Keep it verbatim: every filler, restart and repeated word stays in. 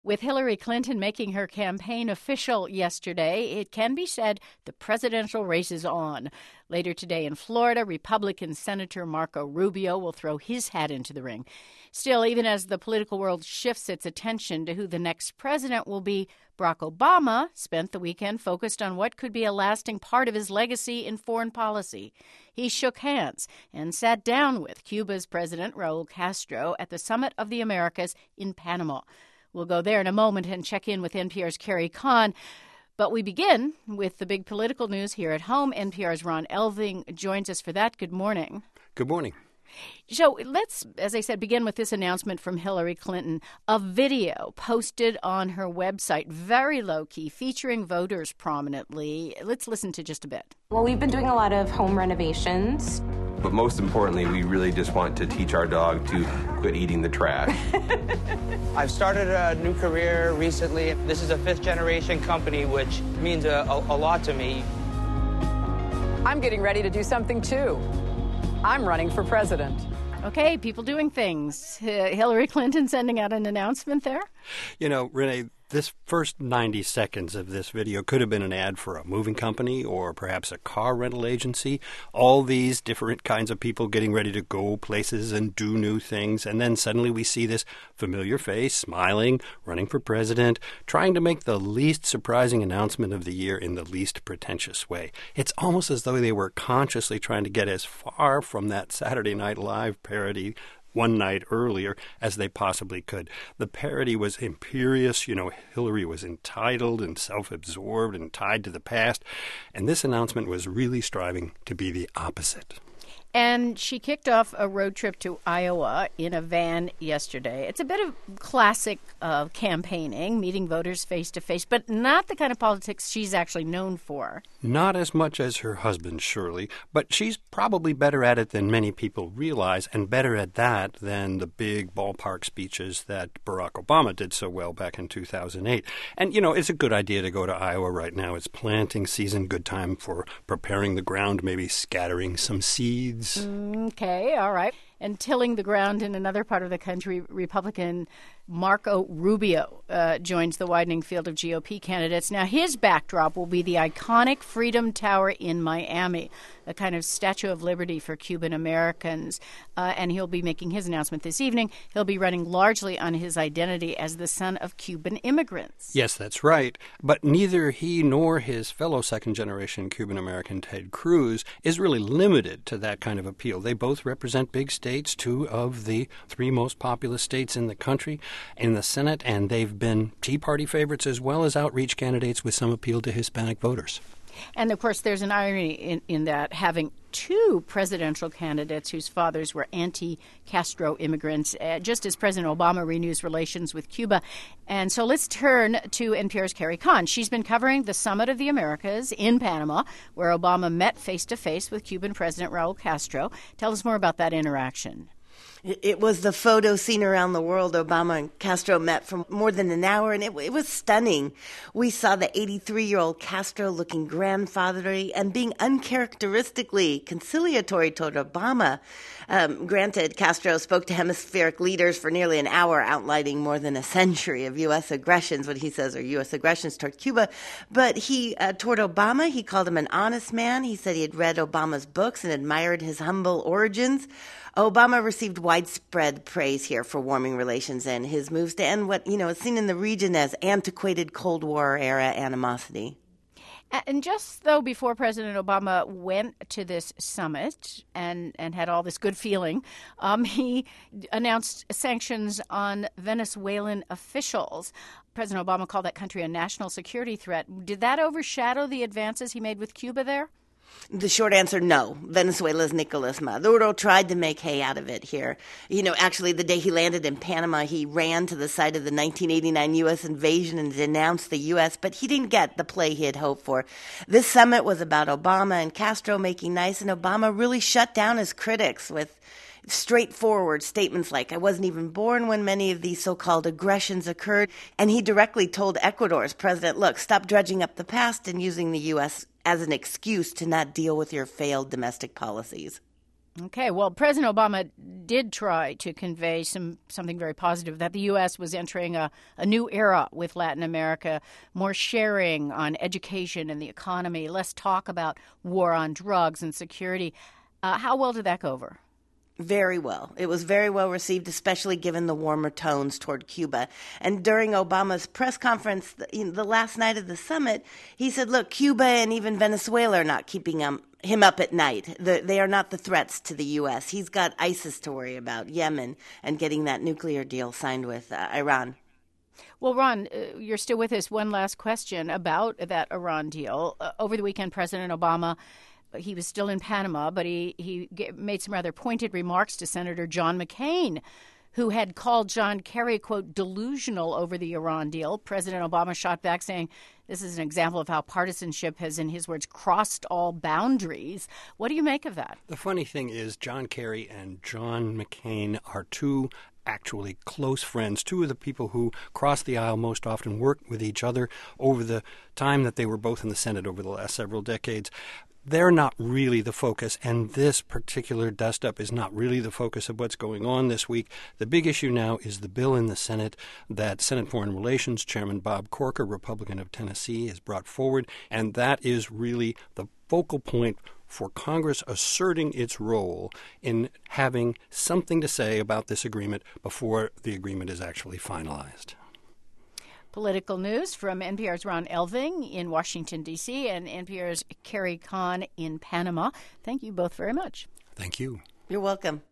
With Hillary Clinton making her campaign official yesterday, it can be said the presidential race is on. Later today in Florida, Republican Senator Marco Rubio will throw his hat into the ring. Still, even as the political world shifts its attention to who the next president will be, Barack Obama spent the weekend focused on what could be a lasting part of his legacy in foreign policy. He shook hands and sat down with Cuba's President Raul Castro at the Summit of the Americas in Panama. We'll go there in a moment and check in with N P R's Carrie Kahn. But we begin with the big political news here at home. N P R's Ron Elving joins us for that. Good morning. Good morning. So let's, as I said, begin with this announcement from Hillary Clinton, a video posted on her website, very low-key, featuring voters prominently. Let's listen to just a bit. Well, we've been doing a lot of home renovations. But most importantly, we really just want to teach our dog to quit eating the trash. I've started a new career recently. This is a fifth-generation company, which means a, a, a lot to me. I'm getting ready to do something, too. I'm running for president. Okay, people doing things. Uh, Hillary Clinton sending out an announcement there? You know, Renee, this first ninety seconds of this video could have been an ad for a moving company or perhaps a car rental agency. All these different kinds of people getting ready to go places and do new things. And then suddenly we see this familiar face, smiling, running for president, trying to make the least surprising announcement of the year in the least pretentious way. It's almost as though they were consciously trying to get as far from that Saturday Night Live parody one night earlier as they possibly could. The parody was imperious. You know, Hillary was entitled and self-absorbed and tied to the past. And this announcement was really striving to be the opposite. And she kicked off a road trip to Iowa in a van yesterday. It's a bit of classic uh, campaigning, meeting voters face-to-face, but not the kind of politics she's actually known for. Not as much as her husband, surely, but she's probably better at it than many people realize, and better at that than the big ballpark speeches that Barack Obama did so well back in two thousand eight. And, you know, it's a good idea to go to Iowa right now. It's planting season, good time for preparing the ground, maybe scattering some seeds. Okay, all right. And tilling the ground in another part of the country, Republican Marco Rubio uh, joins the widening field of G O P candidates. Now, his backdrop will be the iconic Freedom Tower in Miami, a kind of Statue of Liberty for Cuban Americans. Uh, and he'll be making his announcement this evening. He'll be running largely on his identity as the son of Cuban immigrants. Yes, that's right. But neither he nor his fellow second-generation Cuban American Ted Cruz is really limited to that kind of appeal. They both represent big states, two of the three most populous states in the country, in the Senate, and they've been Tea Party favorites as well as outreach candidates with some appeal to Hispanic voters. And, of course, there's an irony in, in that having two presidential candidates whose fathers were anti-Castro immigrants, uh, just as President Obama renews relations with Cuba. And so let's turn to N P R's Carrie Kahn. She's been covering the Summit of the Americas in Panama, where Obama met face-to-face with Cuban President Raul Castro. Tell us more about that interaction. It was the photo seen around the world. Obama and Castro met for more than an hour, and it, it was stunning. We saw the eighty-three-year-old Castro looking grandfatherly and being uncharacteristically conciliatory toward Obama. Um, granted, Castro spoke to hemispheric leaders for nearly an hour, outlining more than a century of U S aggressions, what he says are U S aggressions toward Cuba. But he, uh, toward Obama, he called him an honest man. He said he had read Obama's books and admired his humble origins. Obama received widespread praise here for warming relations and his moves to end what, you know, is seen in the region as antiquated Cold War-era animosity. And just though before President Obama went to this summit and, and had all this good feeling, um, he announced sanctions on Venezuelan officials. President Obama called that country a national security threat. Did that overshadow the advances he made with Cuba there? The short answer, no. Venezuela's Nicolas Maduro tried to make hay out of it here. You know, actually, the day he landed in Panama, he ran to the site of the nineteen eighty-nine U S invasion and denounced the U S, but he didn't get the play he had hoped for. This summit was about Obama and Castro making nice, and Obama really shut down his critics with straightforward statements like, I wasn't even born when many of these so-called aggressions occurred. And he directly told Ecuador's president, look, stop dredging up the past and using the U S as an excuse to not deal with your failed domestic policies. Okay, well, President Obama did try to convey some something very positive, that the U S was entering a, a new era with Latin America, more sharing on education and the economy, less talk about war on drugs and security. Uh, how well did that go over? Very well. It was very well received, especially given the warmer tones toward Cuba. And during Obama's press conference the, the last night of the summit, he said, look, Cuba and even Venezuela are not keeping um, him up at night. The, they are not the threats to the U S. He's got ISIS to worry about, Yemen, and getting that nuclear deal signed with uh, Iran. Well, Ron, uh, you're still with us. One last question about that Iran deal. Uh, over the weekend, President Obama, he was still in Panama, but he, he made some rather pointed remarks to Senator John McCain, who had called John Kerry, quote, delusional over the Iran deal. President Obama shot back saying this is an example of how partisanship has, in his words, crossed all boundaries. What do you make of that? The funny thing is John Kerry and John McCain are two actually close friends, two of the people who cross the aisle most often, worked with each other over the time that they were both in the Senate over the last several decades. They're not really the focus, and this particular dust-up is not really the focus of what's going on this week. The big issue now is the bill in the Senate that Senate Foreign Relations Chairman Bob Corker, Republican of Tennessee, has brought forward, and that is really the focal point for Congress asserting its role in having something to say about this agreement before the agreement is actually finalized. Political news from N P R's Ron Elving in Washington, D C, and N P R's Carrie Kahn in Panama. Thank you both very much. Thank you. You're welcome.